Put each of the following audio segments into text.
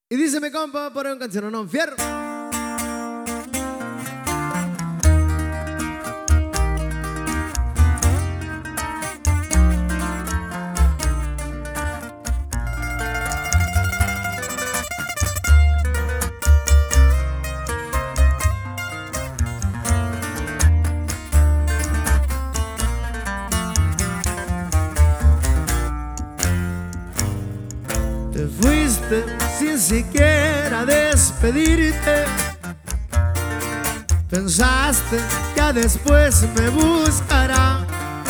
Y dice mi compa, por un canción, no, fierro. Te fuiste sin siquiera despedirte. Pensaste que después me buscará.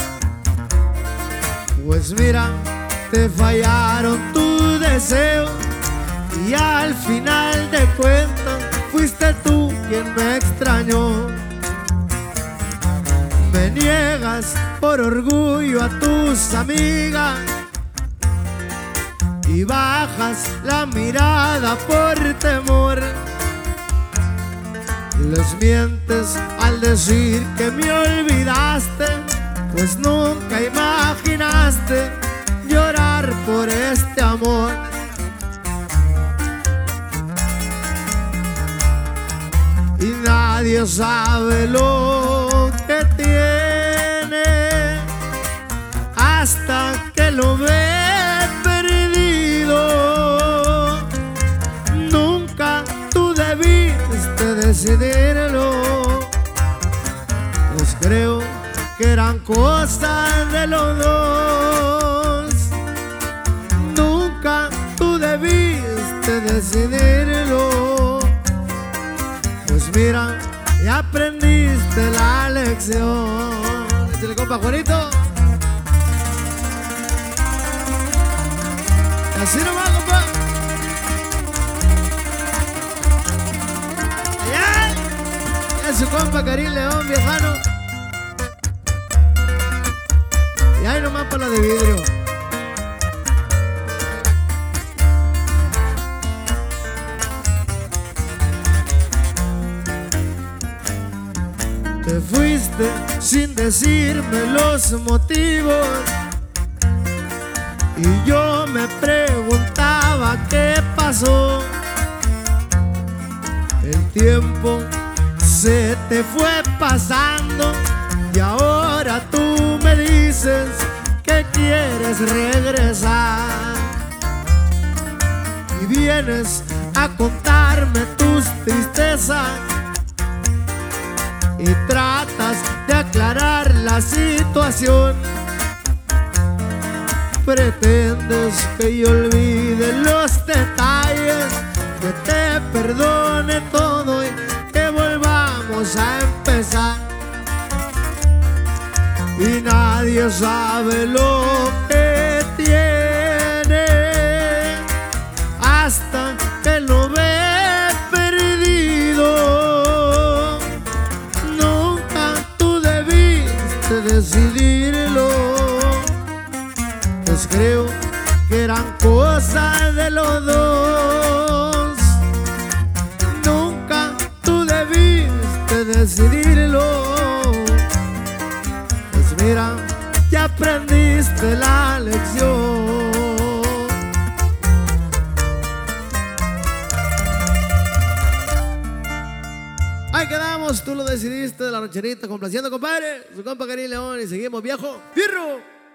Pues mira, te fallaron tus deseos y al final de cuentas fuiste tú quien me extrañó. Me niegas por orgullo a tus amigas y bajas la mirada por temor. Les mientes al decir que me olvidaste, pues nunca imaginaste llorar por este amor. Y nadie sabe lo que tiene hasta que lo ve perdido. Nunca tú debiste decidirlo, pues creo que eran cosas de los dos. Nunca tú debiste decidirlo, pues mira, ya aprendiste la lección. Échale, compa Juanito. Y así nomás, compa. Ya es su compa Karim León, viejano. Y ahí nomás para la de vidrio. Te fuiste sin decirme los motivos y yo me preguntaba qué pasó. El tiempo se te fue pasando y ahora tú me dices que quieres regresar y vienes a contarme tus tristezas y tratas de aclarar la situación. Pretendes que yo olvide los detalles, que te perdone todo y que volvamos a empezar. Y nadie sabe lo que tiene hasta que lo ve perdido. Nunca tú debiste decidirlo, pues creo que eran cosas de los dos. Nunca tú debiste decidirlo, pues mira, ya aprendiste la lección. Ahí quedamos, tú lo decidiste, de la rancherita, complaciendo, compadre, su compa Karim León, y seguimos, viejo, ¡fierro!